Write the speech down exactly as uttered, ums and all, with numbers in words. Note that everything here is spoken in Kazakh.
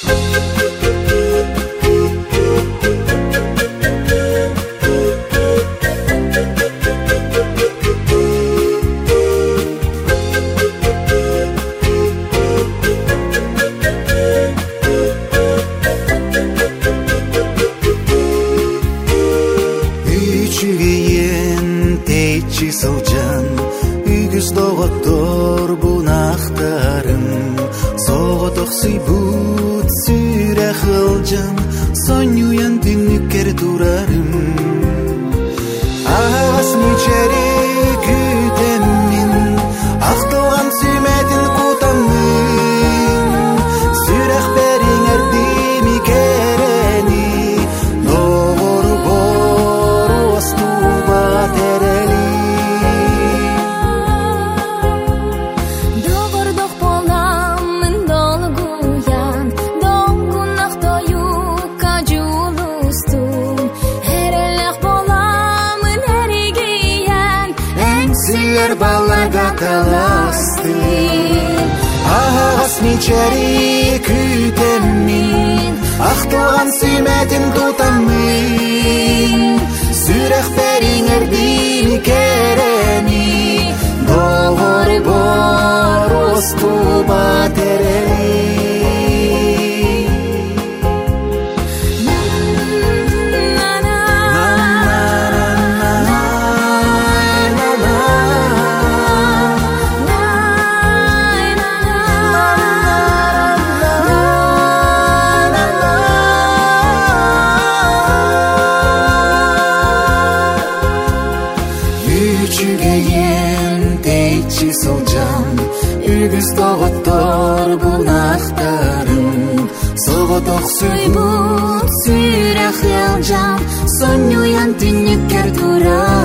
Сылжан үйгіз доғыттор бұнақтарым соғытық сүйбут сүрә қылжан сон уян түніккер турарым ағас нечері күтемін ақтылған сүйметін құтамын сүрәқ бәрің әрдемі керені доғыр бор остуба терели Балларга каласты ағас мечері күтемін ақтылған сүйметін тұтамын сүрәқ бәрің әрдемі керені доғыр бор остуба терели Сылжан үйгіз доғыттор бұнақтарым соғытық сүйбут сүрә қылжан сон уян түніккер турарым